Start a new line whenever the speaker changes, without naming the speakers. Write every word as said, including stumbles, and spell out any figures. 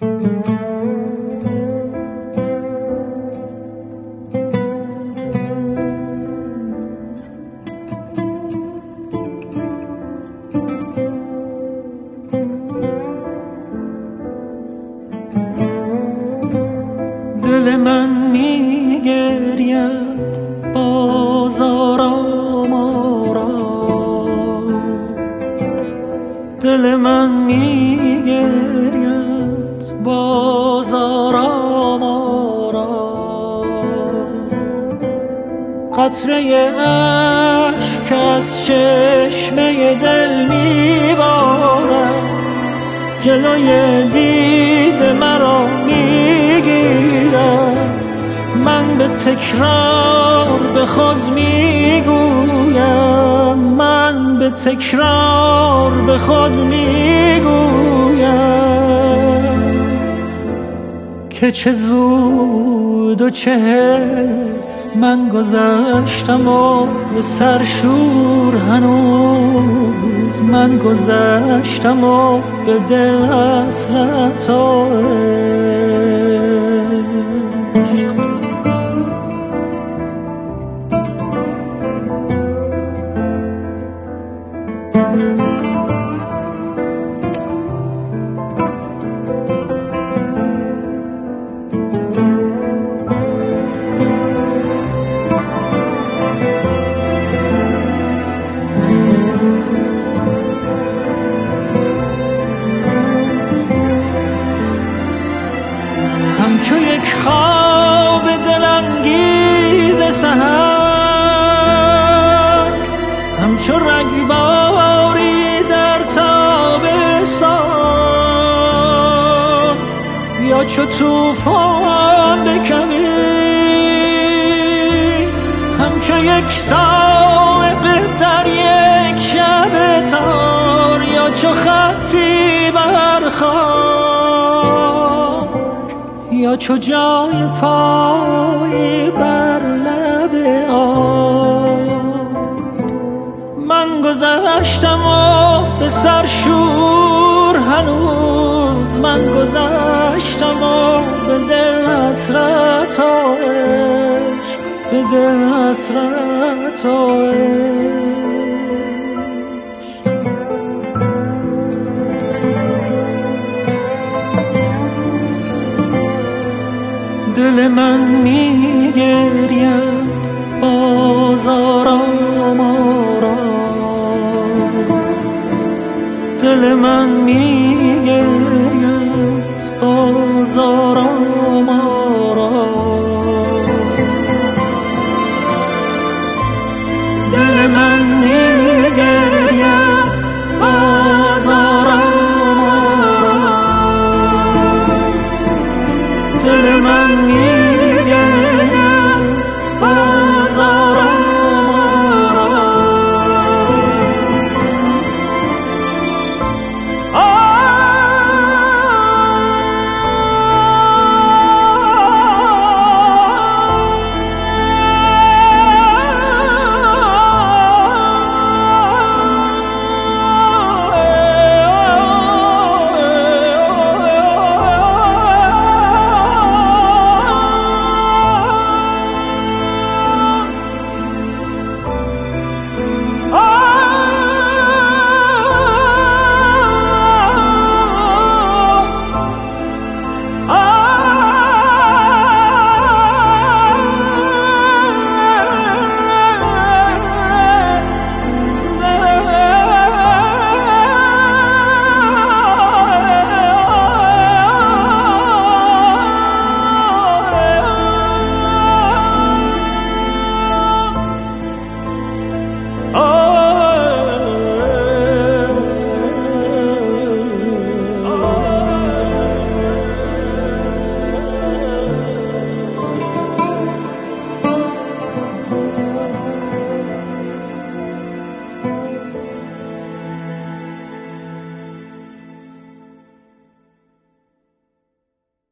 دل من میگرید بازارم آرا، دل من میگرید بازارم آرا، قطره اشک از چشمه دل میبارد، جلوی دید مرا میگیرد. من به تکرار به خود میگویم، من به تکرار به خود میگویم که چه زود و چه حیف من گذشتم و به سرشور هنوز من گذشتم و به دل حسرت و عشق. همچو یک خواب دلانگیز سحر، همچو رگباری در تابستان، یا چو طوفان بکوی، همچو یک صاعقه در یک شب تار، یا چو خطی بر خاک، یا چو جای پای بر لب آب. من گذشتم و به سرشور هنوز من گذشتم و به دل حسرت و عشق، به دل حسرت و عشق.